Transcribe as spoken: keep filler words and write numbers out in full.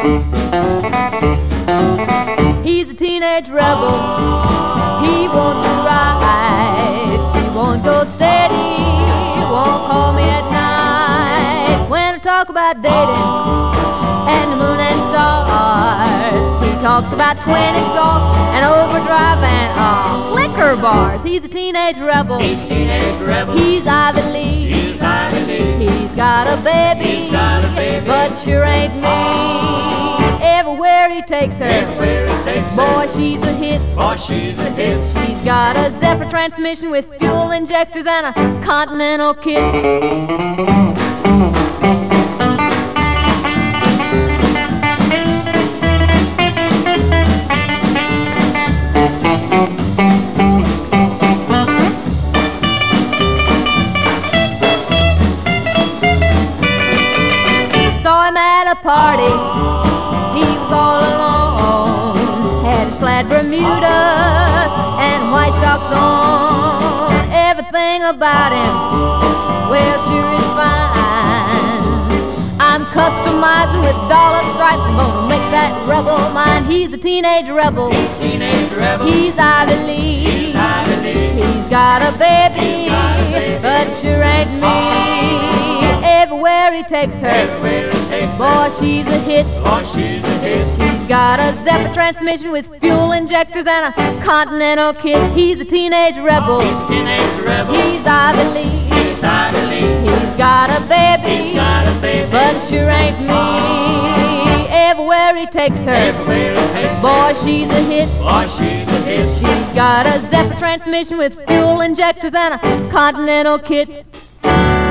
He's a teenage rebel. He won't do right. He won't go steady. He won't call me at night. When I talk about dating and the moon and stars, he talks about twin exhaust and overdrive and uh, liquor bars. He's a teenage rebel. He's a teenage rebel. He's Ivy League. He's Ivy League. He's got a baby. He's got a baby. But sure ain't me. Everywhere he takes her, Everywhere he takes boy, her, she's a hit. boy, she's a hit. She's got a Zephyr transmission with fuel injectors and a Continental kit. Saw him at a party, he was all alone, had his plaid Bermudas and white socks on. Everything about him, well, sure is fine. I'm customizing with dollop stripes and gonna make that rebel mine. He's a teenage rebel. He's a teenage rebel. He's Ivy League. He's Ivy League. He's got a baby, He's got a baby. but sure ain't me. Everywhere he takes her, Everywhere he takes boy, her, she's a hit. boy, she's a hit. She's got a Zephyr transmission with fuel injectors and a Continental kit. He's a teenage rebel. He's a teenage rebel. He's Ivy League. He's Ivy League. He's got a baby, He's got a baby. but sure ain't me. Everywhere he takes her, Everywhere he takes boy, her, she's a hit. boy, she's a hit. She's got a Zephyr transmission with fuel injectors and a Continental kit.